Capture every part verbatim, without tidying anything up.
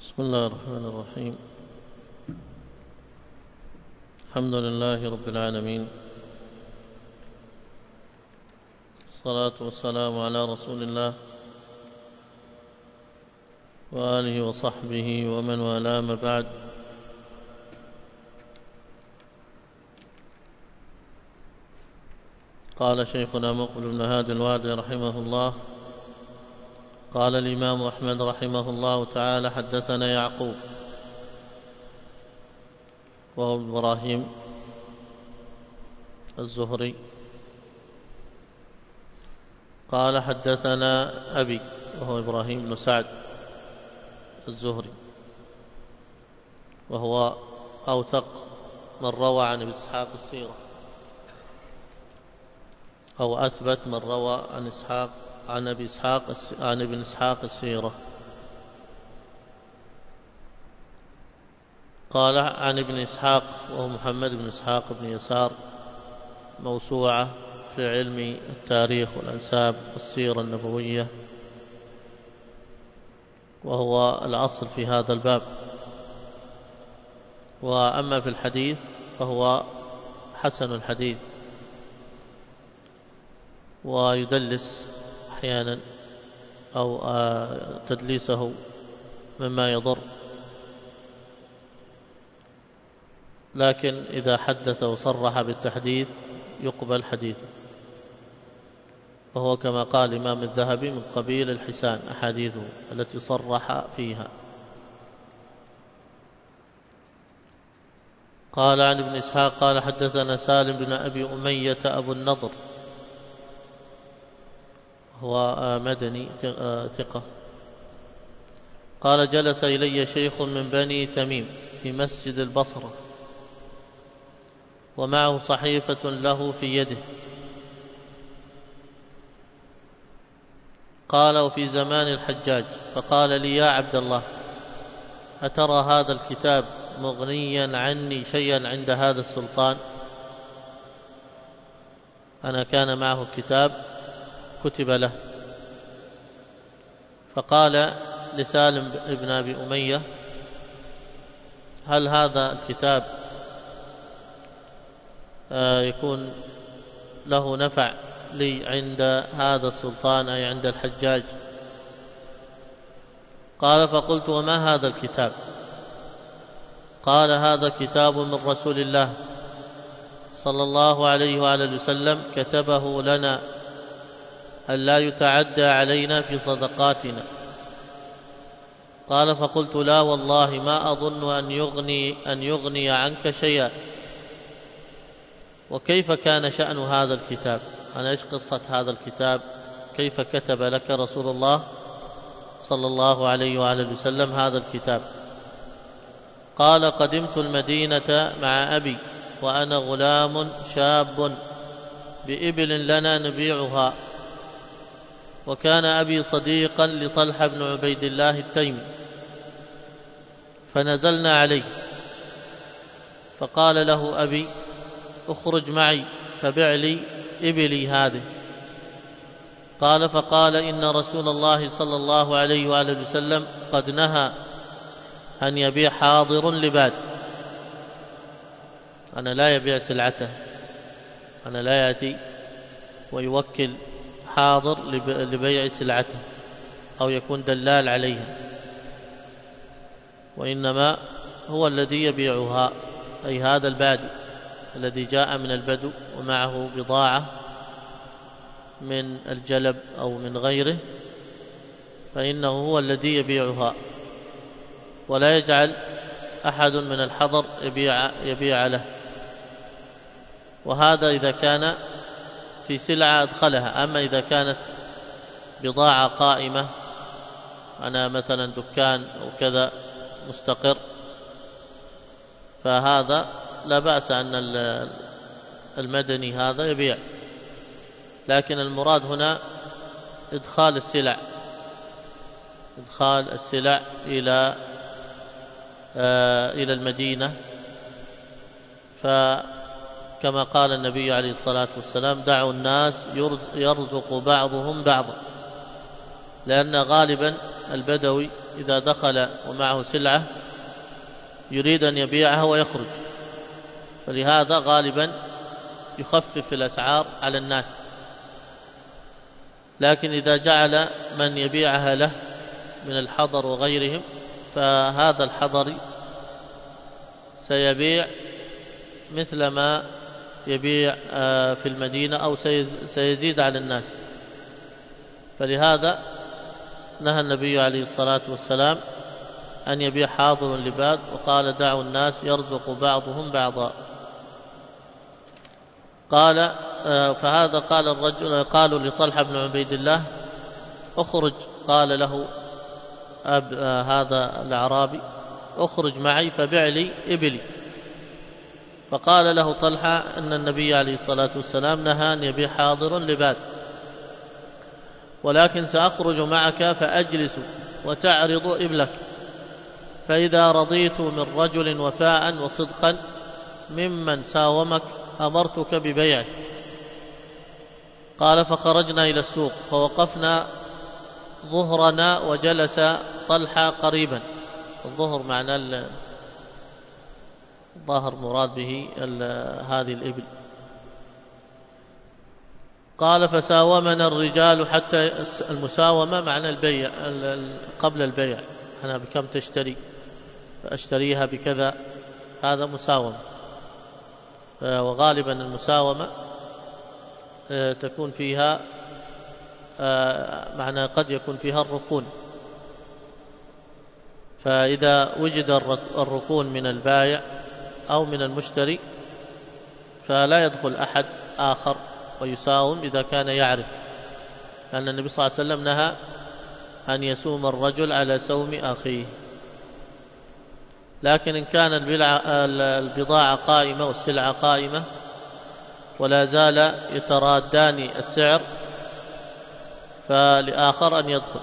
بسم الله الرحمن الرحيم. الحمد لله رب العالمين، الصلاة والسلام على رسول الله وآله وصحبه ومن والاه، ما بعد. قال شيخنا مقبل بن هادي الوادي رحمه الله: قال الإمام أحمد رحمه الله تعالى: حدثنا يعقوب وهو إبراهيم الزهري قال حدثنا أبي وهو إبراهيم بن سعد الزهري، وهو أوثق من روى عن ابن إسحاق السيرة، أو أثبت من روى عن إسحاق عن ابي اسحاق عن ابن اسحاق السيرة. قال عن ابن اسحاق وهو محمد بن اسحاق بن يسار، موسوعة في علم التاريخ والأنساب والسيرة النبوية، وهو الأصل في هذا الباب. وأما في الحديث فهو حسن الحديث، ويدلس أحيانا أو تدليسه مما يضر، لكن إذا حدث وصرح بالتحديث يقبل حديثه، وهو كما قال الإمام الذهبي من قبيل الحسان أحاديثه التي صرح فيها. قال عن ابن إسحاق قال حدثنا سالم بن أبي أمية أبو النضر، هو مدني ثقة. قال جلس إلي شيخ من بني تميم في مسجد البصرة، ومعه صحيفة له في يده. قال وفي زمان الحجاج، فقال لي: يا عبد الله، أترى هذا الكتاب مغنيا عني شيئا عند هذا السلطان؟ أنا كان معه كتاب كتب له. فقال لسالم بن أبي أمية: هل هذا الكتاب يكون له نفع لي عند هذا السلطان أي عند الحجاج؟ قال فقلت: وما هذا الكتاب؟ قال: هذا كتاب من رسول الله صلى الله عليه وآله وسلم، كتبه لنا ألا يتعدى علينا في صدقاتنا. قال فقلت: لا والله ما أظن أن يغني, أن يغني عنك شيئا. وكيف كان شأن هذا الكتاب؟ أنا إيش قصة هذا الكتاب؟ كيف كتب لك رسول الله صلى الله عليه وآله وسلم هذا الكتاب؟ قال: قدمت المدينة مع أبي وأنا غلام شاب بإبل لنا نبيعها، وكان أبي صديقا لطلحة بن عبيد الله التيمي، فنزلنا عليه، فقال له أبي: اخرج معي فبع لي إبلي هذه. قال فقال: إن رسول الله صلى الله عليه وآله وسلم قد نهى أن يبيع حاضر لباد. أنا لا يبيع سلعته، أنا لا يأتي ويوكل حاضر لبيع سلعته أو يكون دلال عليها، وإنما هو الذي يبيعها، أي هذا البادي الذي جاء من البدو ومعه بضاعة من الجلب أو من غيره، فإنه هو الذي يبيعها، ولا يجعل أحد من الحضر يبيع, يبيع له. وهذا إذا كان في سلعة أدخلها. أما إذا كانت بضاعة قائمة، أنا مثلا دكان أو كذا مستقر، فهذا لا بأس أن المدني هذا يبيع، لكن المراد هنا إدخال السلع إدخال السلع إلى آه إلى المدينة. فكما قال النبي عليه الصلاة والسلام: دعوا الناس يرزق بعضهم بعضا، لأن غالبا البدوي إذا دخل ومعه سلعة يريد أن يبيعها ويخرج، فلهذا غالبا يخفف الأسعار على الناس. لكن إذا جعل من يبيعها له من الحضر وغيرهم، فهذا الحضري سيبيع مثل ما يبيع في المدينة أو سيزيد على الناس. فلهذا نهى النبي عليه الصلاة والسلام أن يبيع حاضر لباد، وقال دعوا الناس يرزق بعضهم بعضا. قال فهذا قال الرجل قالوا لطلحة بن عبيد الله اخرج، قال له أب هذا الأعرابي اخرج معي فبع لي إبلي. فقال له طلحة أن النبي عليه الصلاة والسلام نهى أن يبيع حاضر لباد، ولكن سأخرج معك فأجلس وتعرض إبلك، فإذا رضيت من رجل وفاء وصدقا ممن ساومك أمرتك ببيعه. قال فخرجنا إلى السوق فوقفنا ظهرنا وجلس طلحة قريبا. الظهر معنى الظهر مراد به هذه الإبل. قال فساومنا الرجال حتى المساومة معنى البيع قبل البيع، أنا بكم تشتري فأشتريها بكذا، هذا مساومة. وغالبا المساومة تكون فيها معنى قد يكون فيها الركون، فإذا وجد الركون من البائع أو من المشتري فلا يدخل أحد آخر ويساوم إذا كان يعرف، لأن النبي صلى الله عليه وسلم نهى أن يسوم الرجل على سوم أخيه. لكن إن كان البضاعة قائمة والسلعة قائمة ولا زال يترادان السعر فلآخر أن يدخل.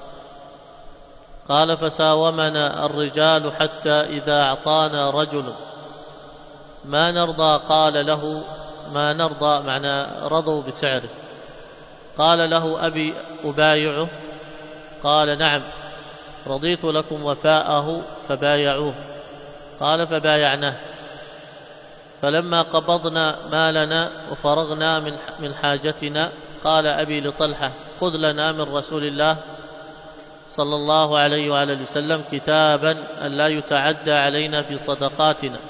قال فساومنا الرجال حتى إذا أعطانا رجل ما نرضى قال له ما نرضى معنى رضوا بسعره، قال له أبي أبايعه؟ قال نعم، رضيت لكم وفاءه فبايعوه. قال فبايعناه. فلما قبضنا مالنا وفرغنا من من حاجتنا قال أبي لطلحة خذ لنا من رسول الله صلى الله عليه وآله وسلم كتابا أن لا يتعدى علينا في صدقاتنا.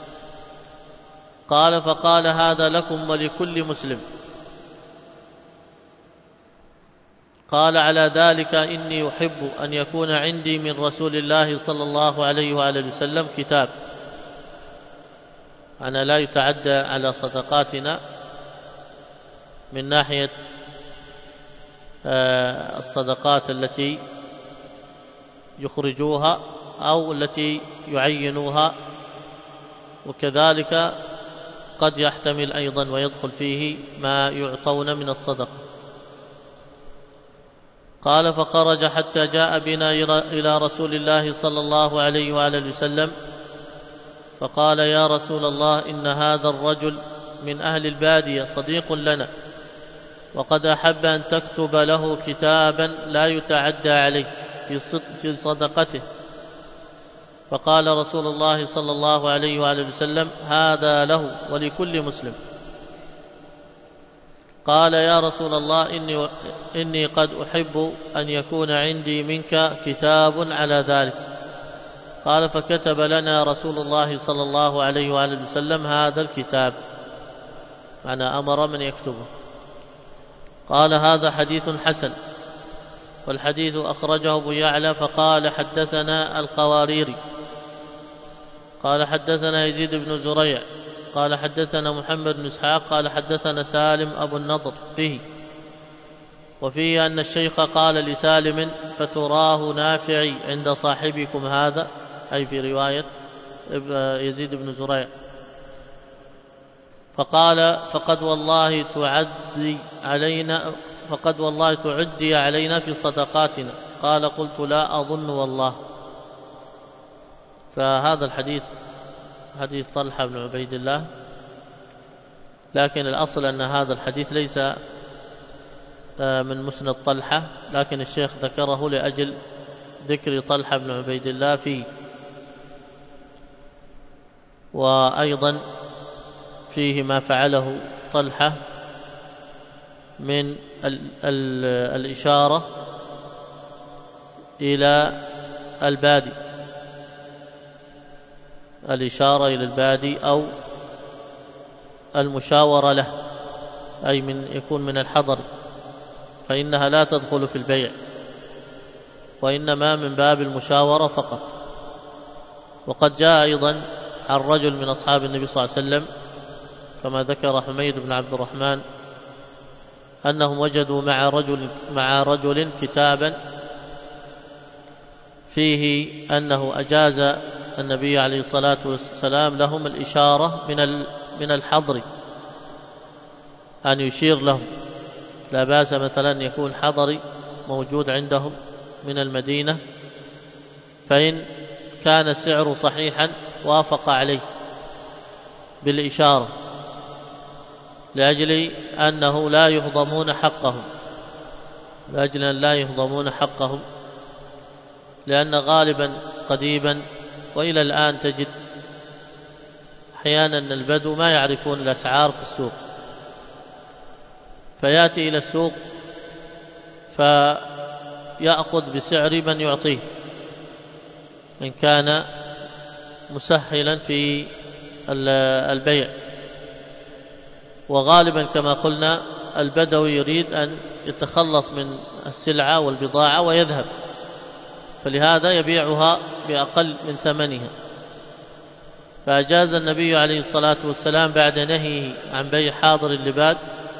قال فقال هذا لكم ولكل مسلم. قال على ذلك إني أحب أن يكون عندي من رسول الله صلى الله عليه وآله وسلم كتاب، أنا لا يتعدى على صدقاتنا من ناحية الصدقات التي يخرجوها أو التي يعينوها، وكذلك قد يحتمل أيضا ويدخل فيه ما يعطون من الصدقة. قال فخرج حتى جاء بنا إلى رسول الله صلى الله عليه وآله وسلم فقال يا رسول الله إن هذا الرجل من أهل البادية صديق لنا، وقد أحب أن تكتب له كتابا لا يتعدى عليه في صدقته. فقال رسول الله صلى الله عليه وآله وسلم هذا له ولكل مسلم. قال يا رسول الله إني, إني قد أحب أن يكون عندي منك كتاب على ذلك. قال فكتب لنا رسول الله صلى الله عليه وآله وسلم هذا الكتاب، معنى أمر من يكتبه. قال هذا حديث حسن. والحديث أخرجه أبو يعلى فقال حدثنا القواريري قال حدثنا يزيد بن زريع قال حدثنا محمد بن إسحاق قال حدثنا سالم أبو النضر به، وفيه أن الشيخ قال لسالم فتراه نافعي عند صاحبكم هذا، أي في رواية يزيد بن زريع. فقال فقد والله تعدي علينا فقد والله تعدي علينا في صدقاتنا. قال قلت لا أظن والله. فهذا الحديث حديث طلحة بن عبيد الله، لكن الأصل أن هذا الحديث ليس من مسند طلحة، لكن الشيخ ذكره لأجل ذكر طلحة بن عبيد الله فيه. وأيضا فيه ما فعله طلحة من ال ال الإشارة إلى البادي، الإشارة إلى البادي أو المشاورة له، أي من يكون من الحضر، فإنها لا تدخل في البيع وإنما من باب المشاورة فقط. وقد جاء أيضا عن رجل من أصحاب النبي صلى الله عليه وسلم كما ذكر حميد بن عبد الرحمن أنهم وجدوا مع رجل, مع رجل كتابا فيه أنه أجاز النبي عليه الصلاة والسلام لهم الإشارة من من الحضر، أن يشير لهم، لا بأس مثلا أن يكون حضري موجود عندهم من المدينة، فإن كان السعر صحيحا وافق عليه بالإشارة، لأجل أنه لا يهضمون حقهم، لأجل أن لا يهضمون حقهم، لأن غالبا قديما وإلى الآن تجد أحيانا البدو ما يعرفون الأسعار في السوق، فيأتي إلى السوق فيأخذ بسعر من يعطيه إن كان مسهلا في البيع. وغالبا كما قلنا البدوي يريد أن يتخلص من السلعة والبضاعة ويذهب، فلهذا يبيعها بأقل من ثمنها. فأجاز النبي عليه الصلاة والسلام بعد نهيه عن بيع حاضر اللباد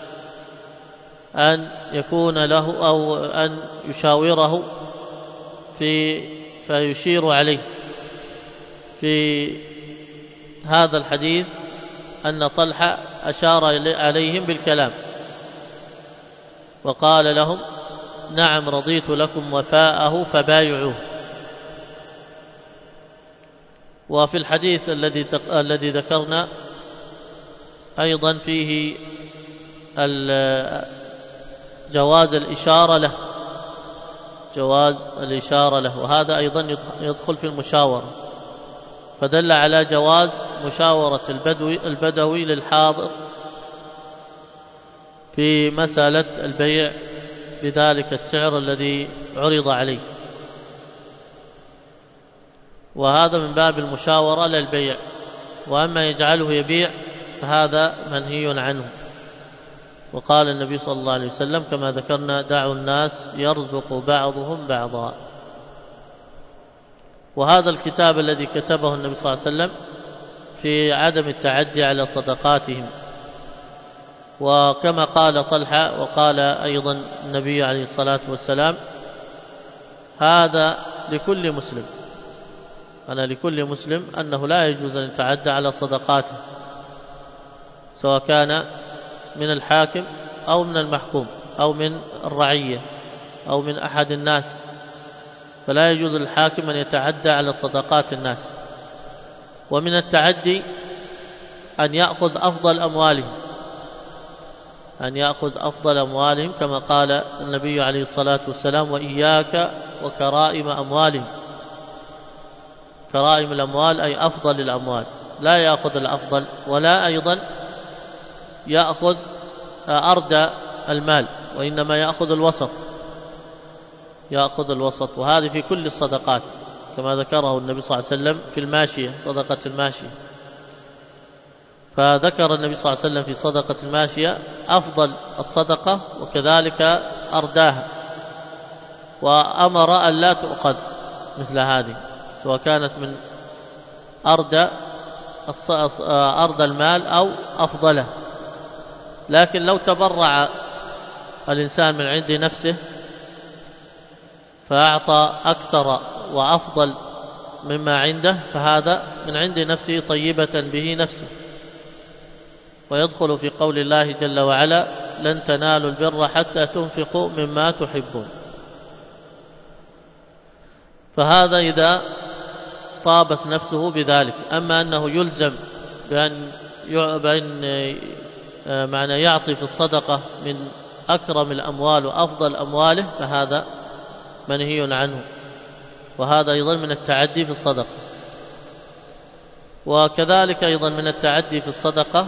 أن يكون له أو أن يشاوره في فيشير عليه. في هذا الحديث أن طلحة أشار عليهم بالكلام وقال لهم: نعم رضيت لكم وفاءه فبايعوه. وفي الحديث الذي الذي ذكرنا أيضا فيه جواز الإشارة له، جواز الإشارة له، وهذا أيضا يدخل في المشاورة، فدل على جواز مشاورة البدوي, البدوي للحاضر في مسألة البيع بذلك السعر الذي عرض عليه، وهذا من باب المشاورة للبيع. وأما يجعله يبيع فهذا منهي عنه. وقال النبي صلى الله عليه وسلم كما ذكرنا: دعوا الناس يرزق بعضهم بعضا. وهذا الكتاب الذي كتبه النبي صلى الله عليه وسلم في عدم التعدي على صدقاتهم، وكما قال طلحة وقال أيضا النبي عليه الصلاة والسلام: هذا لكل مسلم، أنا لكل مسلم أنه لا يجوز أن يتعدى على صدقاته، سواء كان من الحاكم أو من المحكوم أو من الرعية أو من أحد الناس، فلا يجوز للحاكم أن يتعدى على صدقات الناس. ومن التعدي أن يأخذ أفضل أموالهم، أن يأخذ أفضل أموالهم كما قال النبي عليه الصلاة والسلام: وإياك وكرائم أموالهم. كرائم الأموال أي أفضل الأموال، لا يأخذ الأفضل، ولا أيضا يأخذ أردى المال، وإنما يأخذ الوسط، يأخذ الوسط. وهذه في كل الصدقات كما ذكره النبي صلى الله عليه وسلم في الماشية، صدقة الماشية. فذكر النبي صلى الله عليه وسلم في صدقة الماشية أفضل الصدقة وكذلك أرداها، وأمر أن لا تؤخذ مثل هذه، سواء كانت من أردى أردى المال أو أفضله. لكن لو تبرع الإنسان من عند نفسه فأعطى أكثر وأفضل مما عنده، فهذا من عند نفسه طيبة به نفسه، ويدخل في قول الله جل وعلا: لن تنالوا البر حتى تنفقوا مما تحبون. فهذا إذا طابت نفسه بذلك. أما أنه يلزم بأن بأن معنى يعطي في الصدقة من أكرم الأموال وأفضل أمواله، فهذا منهي عنه. وهذا أيضا من التعدي في الصدقة. وكذلك أيضا من التعدي في الصدقة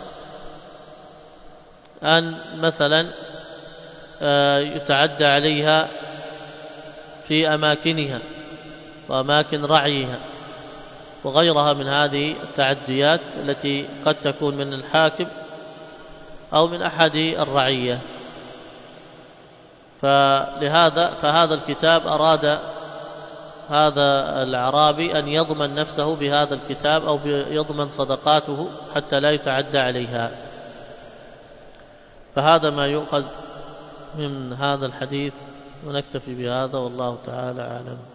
أن مثلا يتعدى عليها في أماكنها وأماكن رعيها وغيرها من هذه التعديات التي قد تكون من الحاكم أو من أحد الرعية. فلهذا فهذا الكتاب أراد هذا الأعرابي أن يضمن نفسه بهذا الكتاب أو يضمن صدقاته حتى لا يتعدى عليها. فهذا ما يؤخذ من هذا الحديث، ونكتفي بهذا والله تعالى أعلم.